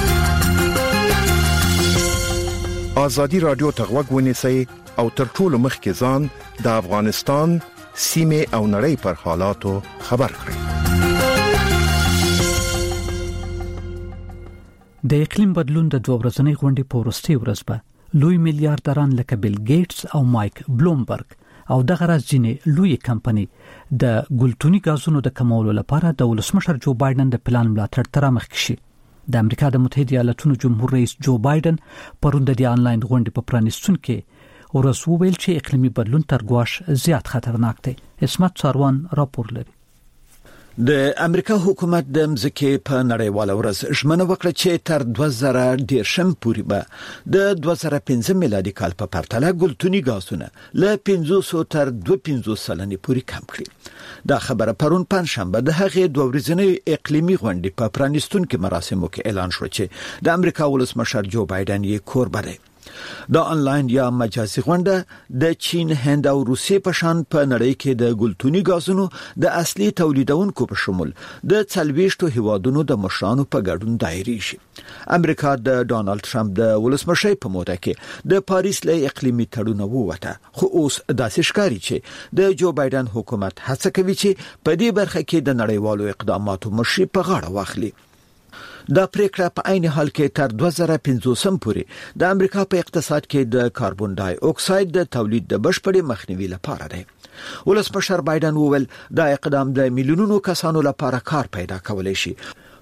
آزادی رادیو ته غوږ ونیسئ او تر ټولو مخکې ځان د افغانستان سیمه او نړۍ پر حالاتو خبر کړئ. د اقلیم بدلون د دوه ورځنۍ غونډې په وروستۍ ورځ به لوی میلیارډران لکه بیل ګیټس او مایک بلومبرګ او دغه راز ځینې لوی کمپنۍ د ګلتوني غازونو د کمولو لپاره د ولسمشر جو بایدن د پلان ملاتړ تر مخ کشي. د امریکا د متحده ایالاتونو جمهور رئیس جو بایدن پرون د آنلاین غونډې په پرانیستون کې ورس وویل چې اقلیمي بدلون تر ګواښ زیات خطرناک دی. اسمت ساروان راپور لري. د امریکا حکومت د مځکې په نړیواله ورځ ژمنه وکړه چې تر دوه زره دېرشم پورې به د دوه زره پنځه میلادي کال په پرتله ګلتوني غازونه له پنځوس تر دوه پنځوس سلنې پورې کم کړي. دا خبره پرون پنځشنبه د هغې دوه ورځنۍ اقلیمي غونډې په پرانیستون کې مراسمو کې اعلان شو چې د امریکا ولسمشر جو بایدن یې کوربه دی. دا آنلاین یا مجازي غونډه د چین، هند او روسیې په شان په نړۍ کې د ګلتوني غازونو د اصلي تولیدونکو په شمول د څلويشتو هیوادونو د مشرانو په ګډون دایریږي. امریکا د ډونالد ټرمپ د ولسمشۍ په موده کې د پاریس له اقلیمي تړون ووته خو اوس داسې ښکاري چې د جو بایدن حکومت هڅه کوي چې په دې برخه کې د نړیوالو اقداماتو مشري په غاړه واخلي. دا پریکړه په عین حال کې تر دوه زره پنځوسم پورې د امریکا په اقتصاد کې د کاربن ډای اکساید د تولید د بشپړې مخنیوي لپاره دی. ولسمشر بایدن وویل دا اقدام د میلیونونو کسانو لپاره کار پیدا کولای شي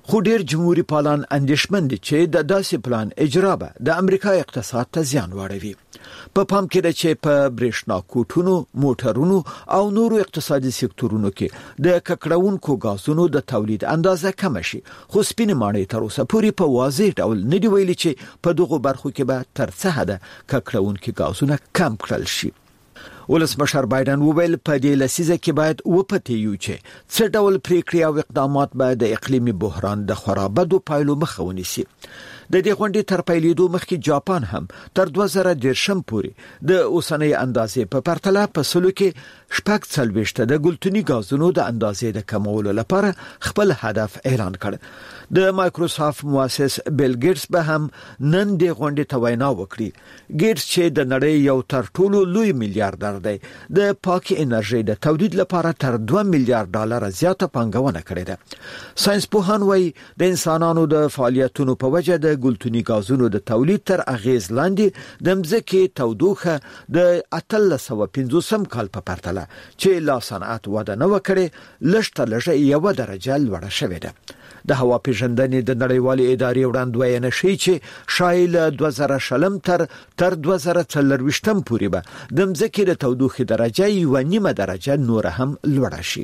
خو ډیر جمهوریت پالان اندیشمن دي چې د داسې پلان اجرا به د امریکا اقتصاد ته زیان واړوي. په پام کې ده چې په برېښنا کوټونو، موټرونو او نورو اقتصادي سکتورونو کې د ککړونکو غازونو د تولید اندازه کم شي، خو سپین ماڼۍ تر اوسه پورې په واضح ډول نه دی ویلي چې په دغه برخو کې به تر څه حده ککړونکو غازونه کم کړل شي. ولسمشر بایدن وویل په دې لسیزه کې باید وپتیو چې څه ډول پریکړې او اقدامات به د اقلیمي بحران د خرابېدو پایلو مخه ونیسي. د دې غونډې تر پیلېدو مخکې جاپان هم تر دوه زره دېرشم پورې د اوسنۍ اندازې په پرتله په سلو کې شپږ څلوېښت د ګلتوني غازونو د اندازې د کمولو لپاره خپل هدف اعلان کړ. د مایکروسافت مؤسس بیل ګیټس به هم نن د غونډې ته وینا وکړي. ګیټس چې د نړۍ یو تر ټولو لوی میلیارډر دی، د پاکي انرژي د تولید لپاره تر دوه میلیارډ ډالر زیاته پانګونه کړې ده. ساينس پوهان وايي د انسانانو د فعالیتونو په وجه د ګلتوني غازونو د تولید تر اغیز لاندې د مځکې تودوخه د اتلس سوه پنځوسم کال په پرتله چې لا صنعت وده نه وکړي لږ تر لږه یوه درجه لوړه شوې ده. د هوا پیژندنې د نړیوالې ادارې وړاندوینه شي چې شایل دوه زره شلم تر تر دوه زره څلرویشتم پورې به د مځکې د تودوخې درجه یوه نیمه درجه نور هم لوړه شي.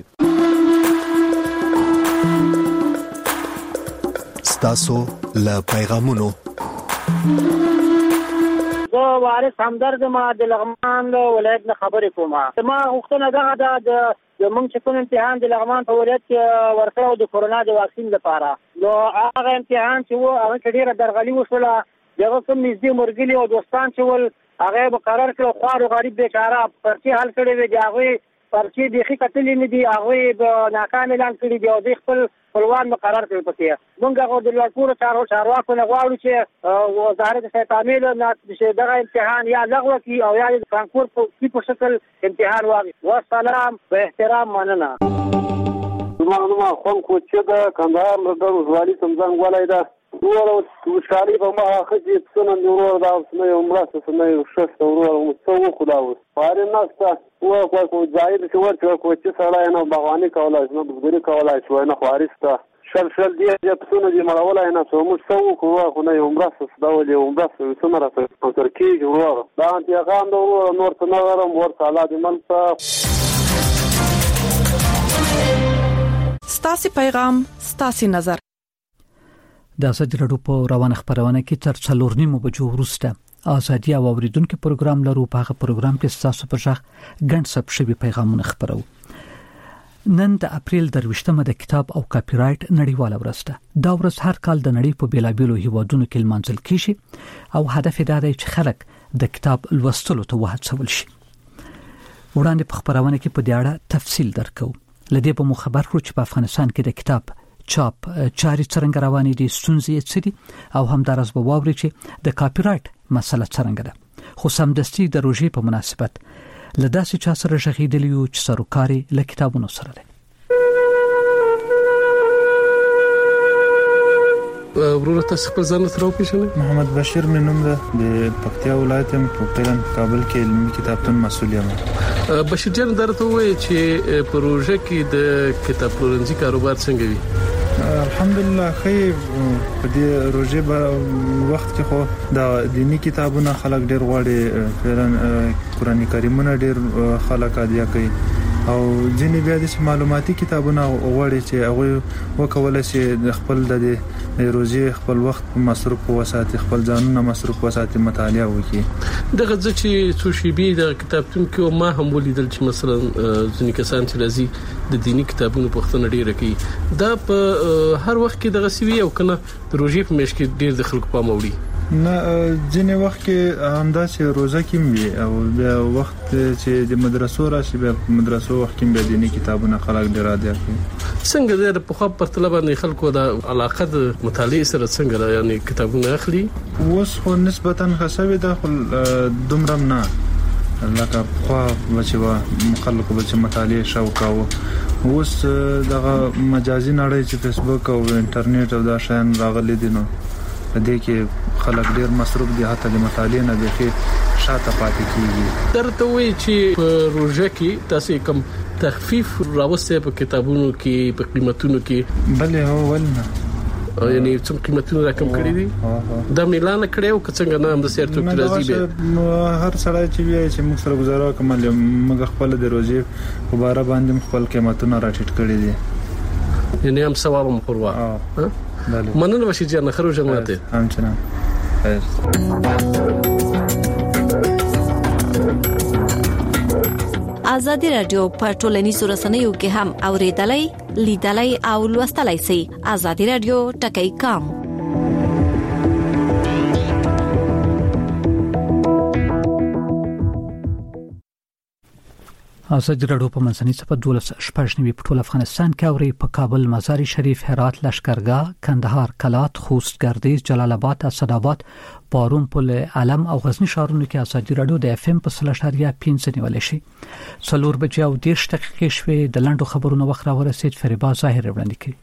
ستاسو له پیغامونو زه وارث همدرد ما د لغمان ولایت نه خبرې کوم. ما غوښتنه دغه ده د د موږ چې کوم امتحان د لغمان په ولایت کې ورکړو د کورونا د واکسین لپاره، نو هغه امتحان چې و هغه کې ډېره درغلي وشوله. دغه کوم نږدې مرګلي او دوستان چې ول هغه مقرر کړو خوار او غریب بیچاره پرچې حل کړې وې، د هغوی پرچې بیخي کتلې نه دي، هغوی به ناکام اعلان کړي دي او دوی خپل خپلوان مقرر کړي پکې. موږ هغه د لوړپوړو چارو چارواکو نه غواړو چې وزارت صحت عامل چې دغه امتحان یا لغوه کړي او یا د کانکور په شکل امتحان واغي. والسلام، په احترام، مننه. زما نوم خوند کوچه ده، کندهار لږ ولایت څمزنګ ولایت ده. ورو وشاري په ما خځې څنګه دی ورو دا سمې عمره سمې شفت ورو مستو خداوس فار ناستا و کو ځای د څور چې کو چې سړی نه باغواني کولای نه بزګري کولای شو نه خوارسته شل شل دی چې څونه دی مړولای نه سو مستو خو خو نه عمره سدا ولې عمره څونه راځي تر کې ورو دا انتقام د ورو نور څه نه ورم ور تعالی دې منځ ستاسو پیغام ستاسو نظر. د ازادي راډیو په روانه خبرونه کې تر څلور نیمو بجو وروسته ازادي او اوریدونکو پروګرام لرو. په هغه پروګرام کې تاسو په ځخ ګڼ څه شوي پیغامونه خبرو. نن د اپریل درويشتمه د کتاب او کاپی رائټ نړیواله ورځ ده. دا ورځ هر کال د نړۍ په بیلابیلو هیوادونو کې لمانځل کیږي او هدف دا دی چې خلک د کتاب لوستلو ته وهڅول شي. وړاندې په خبرونه کې په دې اړه تفصیل درکو. لدې په مخبر کړو چې په افغانستان کې د کتاب چاپ چاري څنګه روانې دي، ستونزې څه دي او همدارس به واوري چې د کاپی رائټ مسله څنګه ده. خو سمدستي د روزي په مناسبت لداسې چا سره شغیدلی یو چې سروکاري ل کتابونو سره ده. ورور تاسو خپل ځان سره وپیژنئ؟ محمد بشیر مې نوم ده، د پکتیا ولایت په پلان کابل کې علمي کتابتون مسؤل یم. بشیر جان درته وایي چې پروژه کې د کتاب پلورنځي کاروبار څنګه وي؟ الحمدلله خې په دې روزي په وخت کې خو د دینی کتابونو خلک ډیر غواړي، فعلا قرآني کریمونه ډیر خلک اړتیا کوي او ځینې بیا د معلوماتي کتابونه غواړي چې هغه وکولای شي خپل د روزي خپل وخت مصرف وساتي، خپل ځانونه مصرف وساتي، مطالعه وکړي. دغه چې څو شی به د کتابتون کې ما هم ولیدل چې مثلا ځینې کسان چې راځي د دینی کتابونو پوښتنه ډیره کوي. دا په هر وخت کې دغه سوي او کنه د روزي په میاشت کې ډیر د خلکو پام وړي. نه ځینې وخت کې همداسې روزه کې وي او بیا وخت چې د مدرسو راشي بیا مدرسو وخت کې به دیني کتابونه خلک ډیر اړتیا کوي. څنګه د په خپل پرتله باندې خلکو د علاقه د مطالعه سره څنګه یعنی کتابونه اخلي؟ اوس خو نسبتا خسوي د دومره نه لکه خو بچو مخلکو بچ مطالعه شوق او اوس دغه مجازي نړۍ چې فیسبوک او انټرنیټ او دا شان راغلي دي نو دې کې خلک ډیر مصروف دي، حتی د مطالعه نه به شاته پاتې کیږي. درته وایي چې په روزه کې تاسو کوم تخفیف راوستي په کتابونو کې په قیمتونو کې؟ بلې هو ولنه یعنی څوم قیمتونه راکم کړی دي دا اعلان کړی او څنګه نه هم د سیارتو کې راځي به هر سړی چې وی چې موږ سره گزاره کوم موږ خپل د روزي په بار باندې خپل قیمتونه راټیټ کړی دي یعنی هم ثواب هم پروا مننه وشي جان خرو جماعت همچنان خیر ازادي رادیو په ټولنیزو رسنیو کې هم اوریدلای لیدلای او لوستلای شئ ازادي رادیو ټکی کام ازادي رادیو په منځني صفه دولس شپږنیو په ټول افغانستان کې اوري په کابل مزار شریف هرات لشکرګاه کندهار کلات خوست ګردیز جلال آباد اسداباد بارون پل علم او غزنی ښارونو کې ازادي رادیو د اف ام په سلاشتاریا پنځه نیول شي څلور بجې او دیش دقیقې شوې د لندو خبرونو وخت راورسید فریبا ظاهر وړاندې کړي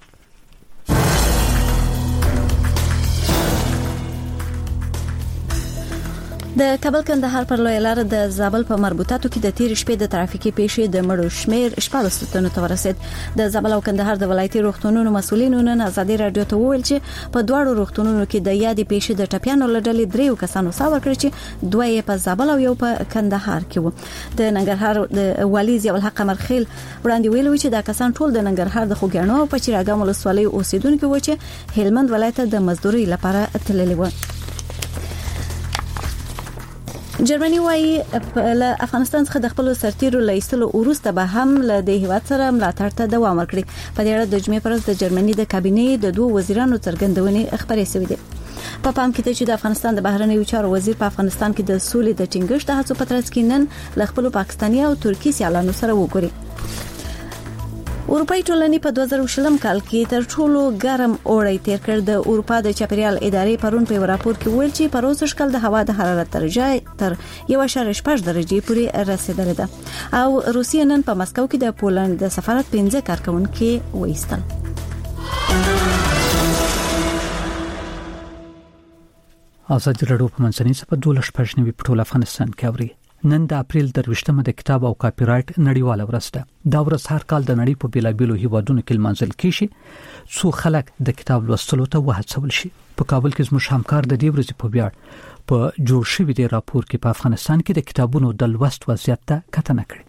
د کابل کندهار پر لوی لار د زابل په مربوطاتو کې د تیر شپې د ترافیکي پیښې د مړو شمیر شپږ تنو ته ورسید د زابل او کندهار د ولایتي روغتونونو مسولینو نن ازادي رادیو ته وویل چې په دواړو روغتونونو کې د یادې پیښې د ټپیانو لړلې دریو کسانو ساور کړی چې دوه یې په زابل او یو په کندهار کې وو د ننګرهار د والي ضیاء الحق مرخیل وړاندې ویلو چې دا کسان ټول د ننګرهار د خوګانو په چیراګام ولسوالۍ اوسیدونکو و چې هلمند ولایت د مزدوري لپاره تللي و جرمني وايي له افغانستان څخه د خپل سرتیرو لایستلو وروسته به هم له د هیواد سره ملاتړ ته دوام ورکړي په دې اړه د جمعې پر ورځ د جرمني د کابینې د دوه وزیرانو څرګندونې خبرې شوې دي په پام کې چې د افغانستان د بهرنیو چارو وزیر په افغانستان کې د سولې د ټینګښت هڅو په ترڅ کې نن له خپل پاکستاني او ترکی سیالانو سره وګوري اروپای ټولنې په دوه زره شلم کال کې تر ټولو ګرم اوړی تیر کړ د اروپا د چاپیریال ادارې پرون په راپور کې ویل چې په اوسش کال د هوا د حرارت درجه تر یو اعشاریه شپږ درجې پورې رسیدلې ده او روسیه نن په مسکو کې د پولند د سفارت پنځه کارکونکو وایستل ازادي رادیو په منځني صفه دولس شپږنیو په ټول افغانستان کې اوري نن د اپریل درویشتمه د کتاب او کاپی رائټ نړیواله ورځ ده دا ورځ هر کال د نړۍ په بیلابیلو هیوادونو کې لمانځل کیږي څو خلک د کتاب لوستلو ته وهڅول شي په کابل کې زموږ همکار د دې ورځې په ویاړ په جوړ شوی دی راپور کې په افغانستان کې د کتابونو د لوست وضعیت ته کتنه کړې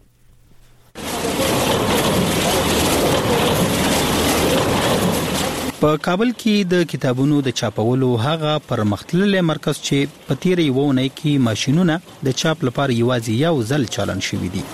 په کابل کې د کتابونو د چاپولو هغه پرمختللي مرکز چې په تیرې وونه کې ماشينونه د چاپ لپاره یوازې یو ځل چالان شوی دي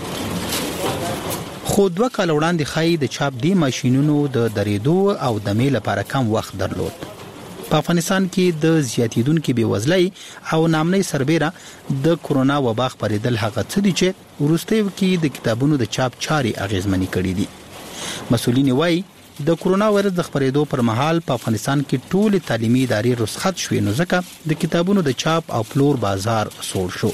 خو دوه کال وړاندې خای د چاپ دی ماشينونو د درېدو او د میل لپاره کم وخت درلود په افغانستان کې د زیاتیدونکو بیوزلۍ او نامنۍ سربېره د کورونا وبا خبرېدل هغه څه دي چې ورستیو کې د کتابونو د چاپ چاري اغیزمنې کړې دي مسؤلین وایي د کورونا وایرس د خبرېدو پر مهال په افغانستان کې ټول تعلیمي ادارې رخصت شوې نو ځکه د کتابونو د چاپ او پلور بازار سوړ شو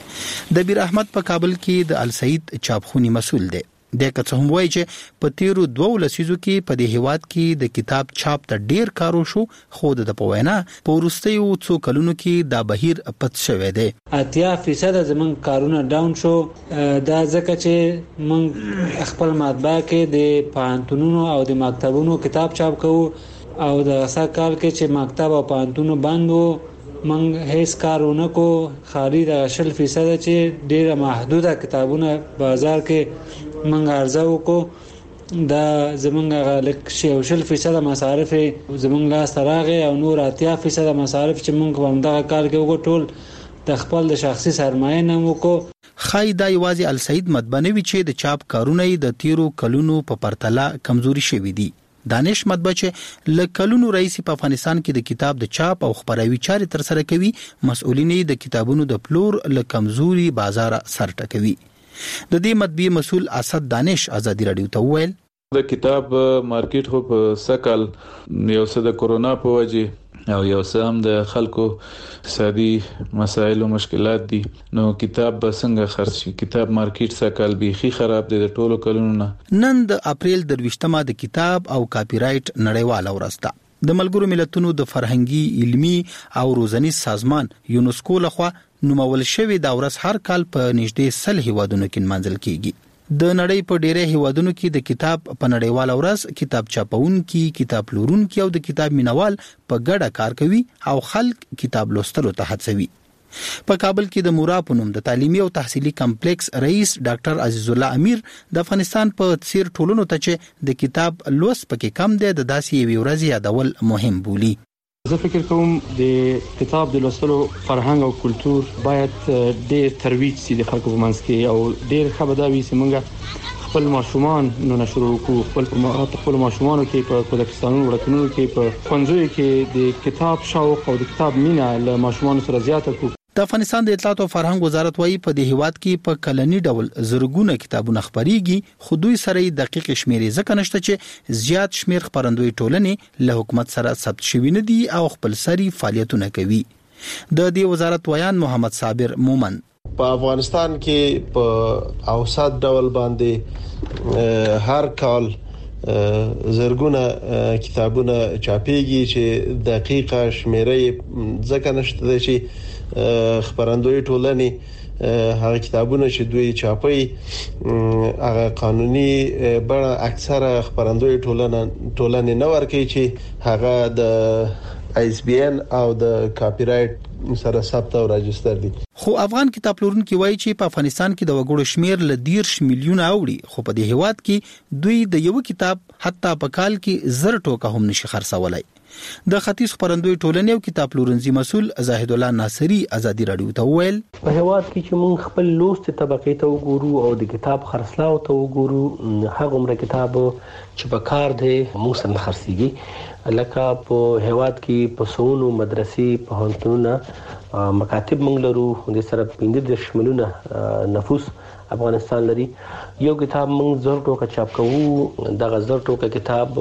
د بیر احمد په کابل کې د السعید چاپخونی مسؤل دی د کڅ هم وایي چې په تیرو دوه لسیزو کې په دې هیواد کې د کتاب چاپ ته ډیر کارو شو خو د پوینا په ورستیو څو کلونو کې دا بهیر پد شوې دی اتیا فیصد زمون کارونه ډاون شو دا ځکه چې من خپل مطبعه کې د پانتونونو او د مکتبونو کتاب چاپ کوو او د اسا کال کې چې مکتب او پانتونو بندو من هیڅ کارونه کو خالي د شل فیصد چې ډیره محدوده کتابونه بازار کې منګ ارزو کو دا زمونږ غلک شل فیصد مصارف زمونږ لا سراغه او نور اتیا فیصد مصارف چې موږ په همدغه کال کې وګټول د خپل د شخصي سرمایه نه وکړو خای دا یوازې السعید مدبنوي چې د چاپ کارونه د تیرو کلونو په پرتله کمزوري شوې دي دانش مطبع چې لکلونو رئیس په افغانستان کې د کتاب د چاپ او خبروي چارې تر سره کوي مسؤلین د کتابونو د پلور له کمزوري بازار سر ټکوي د دې مطبعې مسؤل اسد دانش ازادي رادیو ته وویل د کتاب مارکیټ خو په سکل یو څه د کورونا په وجه او یو څه هم د خلکو اقتصادي مسایل او مشکلات دي نو کتاب به څنګه خرڅ شي کتاب مارکیټ سکل بيخي خراب دي د ټولو کلونو نه نن د اپریل درویشتمه د کتاب او کاپی رائټ نړیواله ورځ ده د ملګرو ملتونو د فرهنګي علمي او روزنی سازمان یونسکو لخوا نومول شوی دا ورځ هر کال په نږدې سل هیوادونو کې منځل کیږي د نړۍ په ډیره هیوادونو کې د کتاب په نړیواله ورځ کتاب چاپونکي، کتاب پلورونکي او د کتاب مینوال په ګډه کار کوي او خلک کتاب لوستلو ته هڅوي. په کابل کې د مورا په نوم د تعلیمي او تحصیلي کمپلیکس رئیس ډاکټر عزیز الله امیر د افغانستان په څیر ټولنو ته چې د کتاب لوست پکې کم دی د داسې یوې ورځې یادول مهم بولي. زه فکر کوم د کتاب د لوستلو فرهنګ او کلچر باید ډېر ترویج شي د خلکو په منځ کې او ډېر ښه به دا وي چې موږ خپل ماشومان نو شروع کړو، خپل خپل ماشومانو کې په کودکستانونو وړکتونو کې په ښوونځیو کې د کتاب شوق او د کتاب مینه له ماشومانو سره زیاته کړو. د افغانستان د اطلاعات او فرهنګ وزارت وايي په دې هیواد کې په کلنی ډول زرګونه کتابونه خبريږي، خو دوی سره دقیق شمیرې ځکه نشته چې زیات شمیر خبرندوی ټولنې له حکومت سره ثبت شوی نه دي او خپل سری فعالیتونه کوي. د دې وزارت ویان محمد صابر مومن په افغانستان کې په اوسط ډول باندې هر کال زرګونه کتابونه چاپېږي چې دقیقه شمیرې ځکه نشته چې خبرندوی ټولنې هغه کتابونه چې دوی چاپي هغه قانوني بڼه اکثره خبرندوی ټولنه ټولنې نه ورکوي چې هغه د آی اس بی ان او د کاپی رائټ سره ثبت او راجستر دي. خو افغان کتاب پلورونکي وایي چې په افغانستان کې د وګړو شمیر ل دیرش میلیونه اوړي، خو په دې هیواد کې دوی د یو کتاب حتی په کال کې زر ټوکه هم نشي خرڅولای. د ختیځ خبرندوی ټولنې او کتاب پلورنځي مسول زاهد الله ناصری ازادي رادیو ته ویل په هیواد کې چې موږ خپل لوست طبقه ته وګورو او د کتاب خرڅلاو ته وګورو، هغه عمر کتاب چې په کار دی موږ سره خرڅيږي، لکه په هیواد کې په سونو مدرسې په هنتونه مکاتب موږ لرو، د سره پنځه میلیونه نفوس افغانستان لري. یو کتاب موږ زر ټوکه چاپ کوو، دغه زر ټوکه کتاب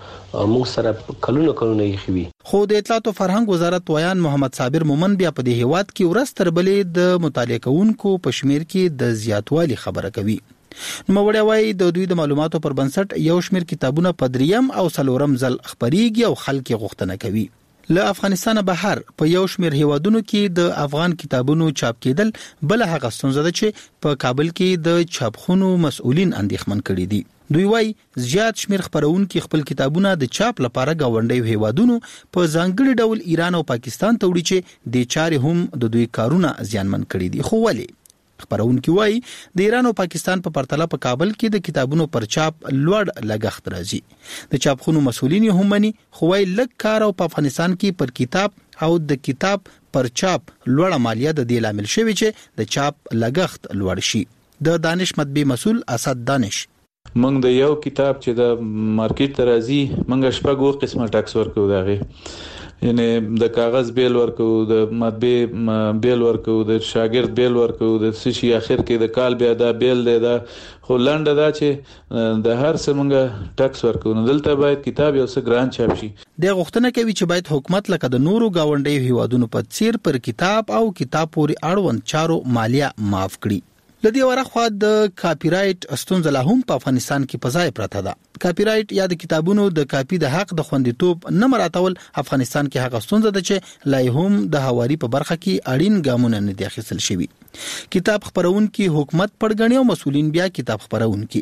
موږ سره کلونه کلونه یې خوي. خو د اطلاعات او فرهنګ وزارت ویان محمد صابر مومن بیا په دې هیواد کې ورستر بلې د مطالعه کوونکو په شمیر کې د زیاتوالي خبره کوي. نو وړیا وایي د دوی د معلوماتو پر بنسټ یو شمیر کتابونه په دریم او څلورم ځل خبريږي او خلک غوښتنه کوي. له افغانستان بهر په یو شمیر هیوادونو کې د افغان کتابونو چاپ کېدل بل هغه ستونزه ده چې په کابل کې د چاپخونو مسؤلین اندېښمن کړي دي. دوی وايي زیات شمیر خبرونکي خپل کتابونه د چاپ لپاره گاونډي هیوادونو په ځانګړي ډول ایران او پاکستان ته وړي چې د چارې هم د دوی کارونه زیانمن کړي دي. خو ولې خبرونکي وايي د ایران او پاکستان په پرتله په کابل کې د کتابونو پر چاپ لوړ لګښت راځي. د چاپخونو مسؤلین هم مني، خو وايي لږ کار او په افغانستان کې پر کتاب او د کتاب پر چاپ لوړه مالیه د دې لامل شوی چې د چاپ لګښت لوړ شي. د دانش مطبع مسؤل اسد دانش موږ د یو کتاب چې د مارکیټ ته راځي موږ شپږ قسمه ټاکس ورکو دغه، یعنی د کاغذ بیل ورکو، د مطبع بیل ورکو، د شاګرد بیل ورکو، د سشي اخر کې د کال بیا دا بیل دی. دا خو لنډه دا چې د هر څه موږ ټاکس ورکو، نو دلته باید کتاب یو څه ګران چاپ شي. د غوښتنه کوي چې باید حکومت لکه د نورو گاونډي هیوادونو په څیر پر کتاب او کتاب پورې اړوند چارو مالیه معاف کړي. لدی ورخوا د کاپی رائټ ستونزه لا هم په افغانستان کې پځای پراته ده. کاپی رائټ یا د کتابونو د کاپی د حق د خوندیتوب نه مراتول افغانستان کې هغه ستونزه ده چې لای هم د هواري په برخه کې اړین ګامونه نه دي اخیستل شوی. کتاب خبرونکي حکومت پړګنی او مسؤلین بیا کتاب خبرونکي.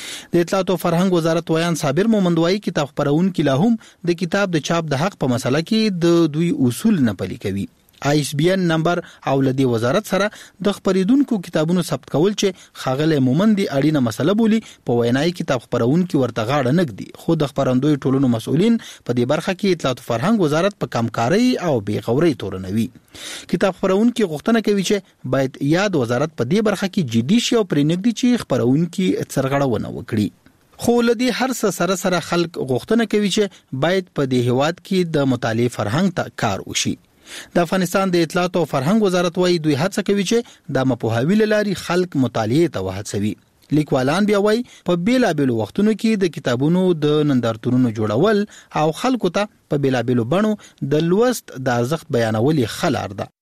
د اطلاعات او فرهنګ وزارت ویان صابر مومند وايي کتاب خبرونکي لا هم د کتاب د چاپ د حق په مسله کې د دوی اصول نه پلي کوي. آی اس بی ان نمبر او لدی وزارت سره د خبرېدونکو کتابونو ثبت کول چې خاغله مومند دی اړینه مسله بولی په وینای کتاب خبرونکو ورته غاړه نګدي. خو د خبرندوی ټولنو مسؤلین په دې برخه کې اطلاعات او فرهنګ وزارت په کمکاري او بیغوري تورنوي. کتاب خبرونکو غوښتنه کوي چې باید یاد وزارت په دې برخه کې جدي شي او پرېنګدي چې خبرونکو څرګړونه وکړي. خو لدی هر څه سره سره خلک غوښتنه کوي چې باید په دې هیواد کې د مطالعه فرهنګ ته کار وشي. د افغانستان د اطلاعات او فرهنګ وزارت وايي دوی هڅه کوي چې د مپوهاوی لاري خلک مطالعه ته وهڅوي. لیکوالان بیا وايي په بیلابېلو وختونو کې د کتابونو د نندارتونونو جوړول او خلکو ته په بیلابېلو بڼو د لوست د ارزښت بیانول خلار ده.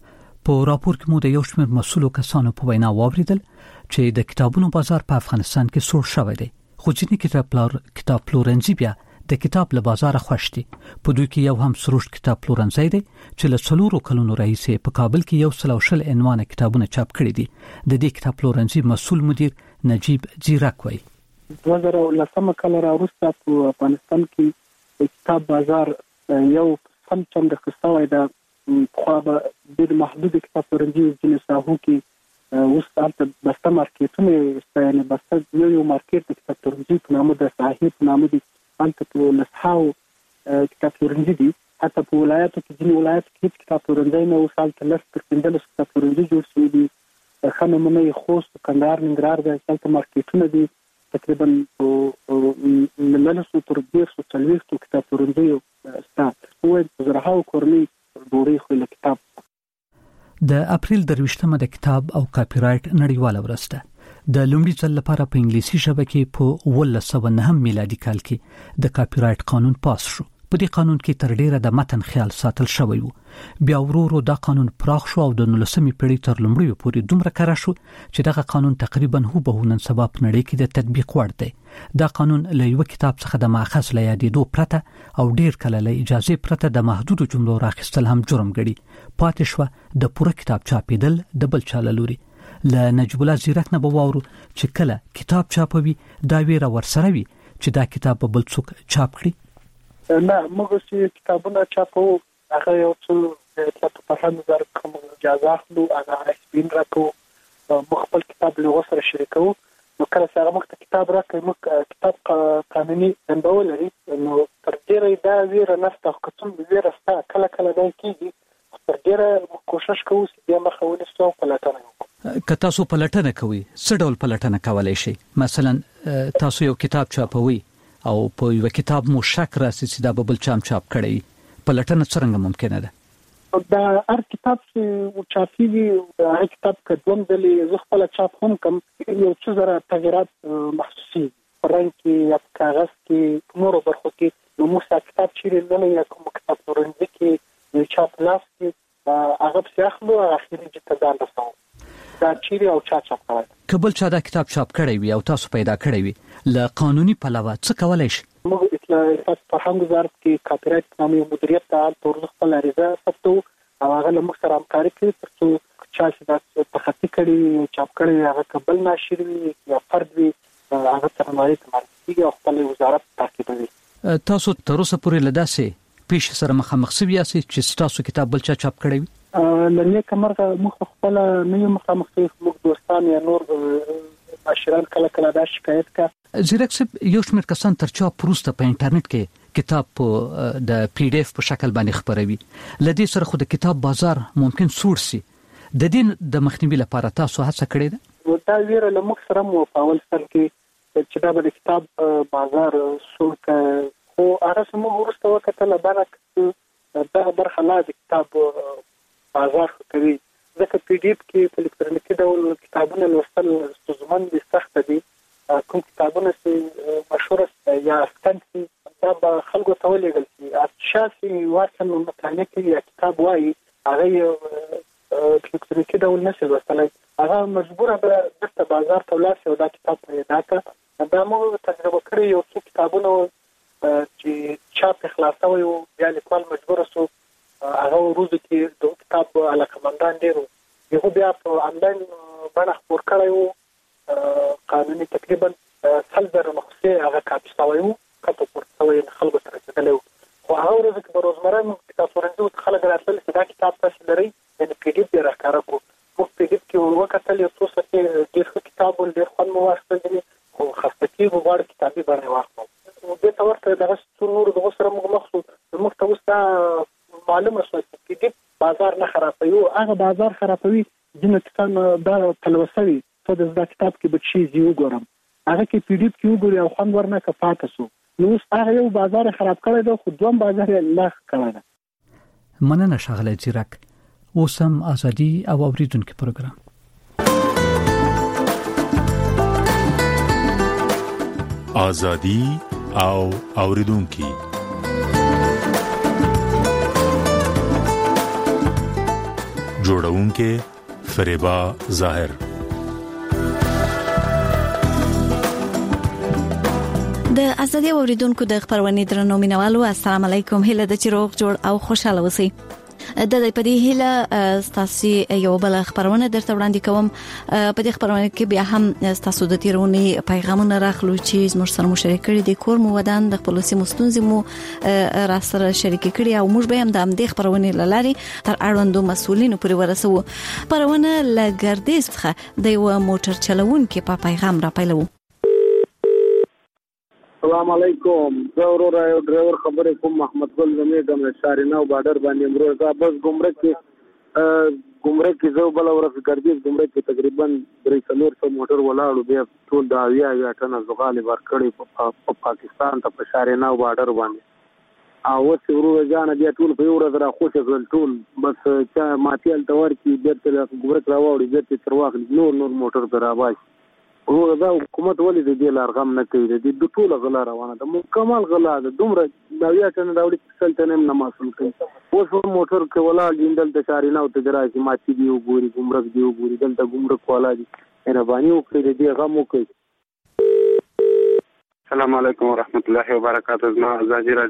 په راپور کې مو د یو شمېر مسؤلو کسانو په وینا واوریدل چې د کتابونو بازار په افغانستان کې سوړ شوی دی، خو ځینې کتاب پلور کتاب پلورنځي بیا د کتاب له بازار خوشتي. په دوی کې یو هم سروش کتاب پلورنځي دی چې له څلورو کلونو راهیسې په کابل کې یو سل او شل عنوان کتابونه چاپ کړي دي. د دې کتاب پلورنځي مسؤل مدیر نجیب زیرک وایي دوه زره لسمه کال راوروسته په افغانستان کې کتاب بازار یو سم چم د خصوصي د خو به د محدود کتاب پلورنځي د ساحو کې اوس تاسو بسته مارکیټونه استعانه بسته یو یو مارکیټ د کتاب پلورنځي په نامه د صاحب په نامه د انت په لسحاو کتاب پلورنځي دي. حتی په ولایتو کې ځینې ولایت کې کتاب پلورنځي نه وسال تلس تر پنځلس کتاب پلورنځي جوړ شوي دي. خمنه خوست کندهار ننګرهار د سلطه مارکیټونه دي تقریبا لمنسو تر دیرسو څلوېښتو کتاب پلورنځیو ستا وایي زرهاو کورنۍ ډوډۍ خوري له کتاب. د اپریل درویشتمه د کتاب او کاپی رایټ نړیواله ورځ ده. د لومړي ځل لپاره په انګلیسي ژبه کې په ولس سوه نهم میلادي کال کې د کاپی رایټ قانون پاس شو. په دې قانون کې تر ډیره د متن خیال ساتل شوی وو. بیا ورورو دا قانون پراخ شو او د نولسمې پیړۍ تر لومړیو پورې دومره کار شو چې دغه قانون تقریبا هوبهو نن سبا په نړۍ کې د تطبیق وړ دی. دا قانون له یو کتاب څخه د ماخذ له یادېدو پرته او ډیر کله له اجازه پرته د محدودو جملو راخیستل هم جرم ګڼي. پاتې شو د پوره کتاب چاپیدل د بل چا له لوري. له نجیب الله زیرک نه به واورو چې کله کتاب چاپوي دا ویره ورسره وي چې دا کتاب به بل څوک چاپ کړي. نه موږ چې کتابونه چاپو هغه یو څه د پخواني نظر کوم اجازه اخلو هغه سپین راکو موږ خپل کتاب له وسره شریکو. نو کله چې هغه موږ کتاب راکړي موږ کتاب قانوني دنده لري نو تر ډیره دا ویره نشته خو کوم ویره ستا کله کله دا کیږي تر ډیره کوشش کوو چې بیا مخاولې سو پلاتنه وکړو. که تاسو پلاتنه کوئ څه ډول پلاتنه کولای شئ؟ مثلا تاسو یو کتاب چاپوي او په یو کتاب مو شک راسي چې دا به بل چا چاپ کړي پلاتنه څنګه ممکنه ده؟ دا هر کتاب چې چاپیږي هر کتاب کډوم دلې زه خپل چاپ هم کوم یو څه زره تغیرات محسوسي رنګ کې یا کاغذ کې نورو برخو کې نو موږ کتاب چیرې نه یا کوم کتاب پلورنځي کې چاپ لاس کې هغه په اخلو اخیری چې ځان رسو دا چیرې او چا چاپ کوي. کبل چا دا کتاب چاپ کړی وي او تاسو پیدا کړی وي له قانوني پلوه څه کولای شي؟ موږ اطلاعات فرهنګ وزارت کې کاپی رایټ قانوني مدیریت ته تور خپل عریضه ثبتو او هغه له موږ سره همکاري کوي ترڅو چا چې دا تخطي کړي چاپ کړي هغه قبل ناشر وي یا فرد وي هغه تر مالي تمرکز او خپل وزارت تعقیبوي. تاسو تر اوسه پورې لداسه پیش سره مخامخ شوی یاست چې تاسو کتاب بل چا چاپ کړی وي؟ لنی کمرغه مخ خپل نه یو مخامخ موږ دوستان یا نور معاشران کله کله دا شکایت کا. زیرک صاحب یو شمېر کسان تر چا پروسته په انټرنیټ کې کتاب په د پی ډی اف په شکل باندې خبروي. لدې سره خو د کتاب بازار ممکن سوړ سي. د دې د مخنیوي لپاره تاسو هڅه کړې ده؟ دا ویره له موږ سره مو په اول سر کې چې دا د کتاب بازار سوړ خو هغه سمو ورسته وکړه لبرک دا برخه نه د کتاب بازار کوي ځکه پی ډی اف کې په الکترونیکي ډول کتابونه لوستل ستونزمن دي سخت دي. کوم کتابونه چې مشهور یا ستنسي دا به خلکو ته ولېږل شي شاسي واسم مطالعه کوي یا کتاب وایي هغه الکترونیکي ډول نشي لوستلی هغه مجبوره به دغه بازار ته ولاړ شي او دا کتاب پیدا کړه. دا موږ تجربه کړې یو څو کتابونه چې چاپ خلاصوي او بیا لیکوال مجبور شو هغه ورځ کې د کتاب علاقمندان ډیرو یو بیا په انلاین باندې خبر کړو قانوني تقریبا څلور مخصوصي هغه کاپي شوی وو کته پورته خلکو سره رسیدلی خو هغه ورځ کې په روزمره کتاب پلورنځي خلک راتلل چې دا کتاب تاسو لري د پی ډی اف دی راکاره کو په پی ډی اف کې وکړل یو څه چې ډېر کتاب ول ډېر خوند مو واخیستل خو خاصه کې وګړي کتابي باندې واخلو د تورته دغه څونور دغه سره موږ مخصوص موږ ته وستا معلومه شوه چې دې بازار نه خرابوي او هغه بازار خرابوي جنه کسان دا تلوسوي ته د زده کتاب کې به شي زیو ګورم هغه کې پی ډی اف کې وګوري او خوند ورنه کفاته سو نو هغه یو بازار خراب کړی دی خو دوم بازار یې لا کړی دی. مننه شغله زیرک. اوسم ازادي او اوریدونکو پروګرام ازادي او اوریدونکو جوړونکې فریبا ظاهر د ازادي اوریدونکو د خبرونې درنو مینوالو السلام علیکم، هله د چروغ جوړ او خوشاله اوسئ. د دې په دې هله ستاسو یو بل خبرونه درته وړاندې کوم. په دې خبرونه کې بیا هم ستاسو د تیرونی پیغامونه راخلو چې زموږ سره مشارکت کړي د کور مو ودان د خپل سیمو ستونزې مو را سره شریک کړي او موږ به هم د دې خبرونه لاري تر اړوندو مسولینو پورې ورسوو. خبرونه لګردیز څخه د یو موټر چلوونکي په پیغام را پیلو. السلام علیکم، زه ورور یو ډرایور خبرې کوم، محمد ګل نومې د شارینو بارډر باندې امروز دا بس ګمرک کې ګمرک کې زه بل ورځ ګردیز ګمرک کې تقریبا درې څلور سو موټر ولاړو، بیا ټول دا اویا اویا ټنه زغالې ورکړې په پاکستان ته په شارینو بارډر باندې. او اوس ورور ځان بیا ټول په یو ورځ را خوشې کړل ټول، بس چې ماتیل تور کې بیرته ګمرک راوړي بیرته تر واخلي نور نور موټر پر راوځي. ورو دا حکومت ولې د دې لارغم نه کوي؟ د دې د ټوله غلا روانه ده، مکمل غلا ده. دومره دا یا څنګه راوړي څل ته نه مسول کوي. اوس موټر کې ولا ګیندل د شارینو ته درایي ماتي دی وګوري ګمرک دی وګوري دلته ګمرک والا دي مهرباني وکړئ دې غم وکړئ. السلام علیکم ورحمت الله وبرکاته. زما ازادي